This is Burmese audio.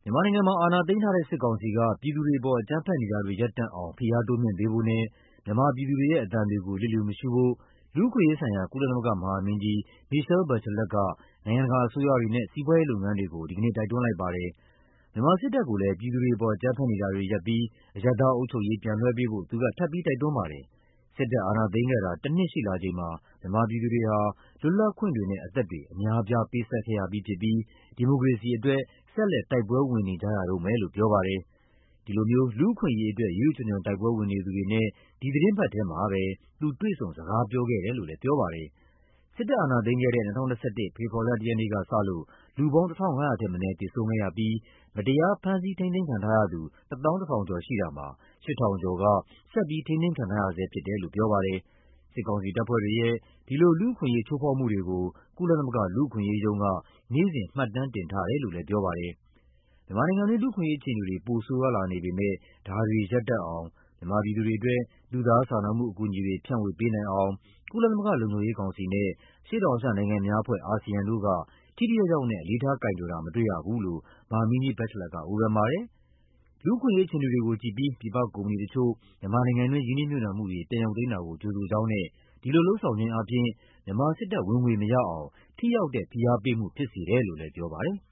မြန်မာနိုင်ငံမှာအာဏာသိမ်းထားတဲ့စစ်ကောင်စီကပြည်သူတွေအပေါ်အကြမ်းဖက်နေတာတွေရပ်တန့်အောင်ဖိအားတိုးမြှင့်ပေးဖို့နဲ့မြန်မာပြည်သူတွေရဲ့အသံတွေကိုလျစ်လျူမရှုဖို့လူ့အခွင့်အရေးဆိုင်ရာကုလသမဂ္ဂမဟာမင်းကြီး Michelle Bachelet ကနိုင်ငံတကာအစိုးရတွေနဲ့စီးပွားရေးလုပ်ငန်းတွေကိုဒီကနေ့တိုက်တွန်းလိုက်ပါတယ်။မြန်မာစစ်တပ်ကိုလည်းပြည်သူတွေအပေါ်အကြမ်းဖက်နေတာတွေရပ်ပြီးအရပ်သားအုပ်ချုပ်ရေးပြန်လွှဲပေးဖို့သူကထပ်ပြီးတိုက်တွန်းပါတယ်။စစ်တပ်အာဏာသိမ်းခဲ့တာတစ်နှစ်ရှိလာချိန်မှာမြန်မာပြည်သူတွေဟာလွတ်လပ်ခွင့်တွေနဲ့အသက်တွေအများအပြားပေးဆပ်ခဲ့ရပြီးဖြစ်ပြီးဒီမိုကရေစီအတွက်ဆက်လက်တိုက်ပွဲဝင်နေကြရတုန်းပဲလို့ပြောပါတယ်။ဒီလိုမျိုးလူ့အခွင့်အရေးအတွက်ရွေးချွံချွံတိုက်ပွဲဝင်နေသူတွေနဲ့ဒီသီတင်းပတ်ထဲမှာပဲသူတွေ့ဆုံစကားပြောခဲ့တယ်လို့လည်းပြောပါတယ်။စစ်တပ်အာဏာသိမ်းခဲ့တဲ့2021ဖေဖော်ဝါရီလ 1 ရက်နေ့ကစလို့လူပေါင်း 1500 ထက်မနည်းသေဆုံးခဲ့ရပြီးမတရားဖမ်းဆီးထိန်းသိမ်းခံထားရသူ 11000 ကျော်ရှိတာမှာ 8000 ကျော်ကဆက်ပြီးထိန်းသိမ်းခံထားရဆဲဖြစ်တယ်လို့ပြောပါတယ်။စစ်ကောင်စီတပ်ဖွဲ့တွေရဲ့ဒီလိုလူ့အခွင့်အရေးချိုးဖောက်မှုတွေကိုကုလသမဂ္ဂလူ့အခွင့်အရေးရုံးကနေ့စဉ်မှတ်တမ်းတင်ထားတယ်လို့လည်းပြောပါတယ်။မြန်မာနိုင်ငံတွင်းလူ့အခွင့်အရေးအခြေအနေတွေပိုဆိုးရွားလာနေပေမဲ့ဒါတွေရပ်တန့်အောင်မြန်မာပြည်သူတွေအတွက်လူသားစာနာမှုအကူအညီတွေဖြန့်ဝေပေးနိုင်အောင်ကုလသမဂ္ဂလုံခြုံရေးကောင်စီနဲ့အရှေ့တောင်အာရှနိုင်ငံများအဖွဲ့ ASEAN တို့ကထိထိရောက်ရောက်နဲ့အလေးထားကိုင်တွယ်တာမတွေ့ရဘူးလို့မဟာမင်းကြီး Bachelet ကဝေဖန်ပါတယ်။လူ့အခွင့်အရေးအခြေအနေတွေကိုကြည့်ပြီးပြည်ပကုမ္ပဏီတချို့မြန်မာနိုင်ငံတွင်းရင်းနှီးမြှုပ်နှံမှုတွေပြန်ရုပ်သိမ်းတာကိုကြိုဆိုကြောင်းနဲ့ဒီလိုလုပ်ဆောင်ခြင်းအားဖြင့်မြန်မာစစ်တပ်ဝင်ငွေမရအောင်ထိရောက်တဲ့ဖိအားပေးမှုဖြစ်စေတယ်လို့လည်းပြောပါတယ်။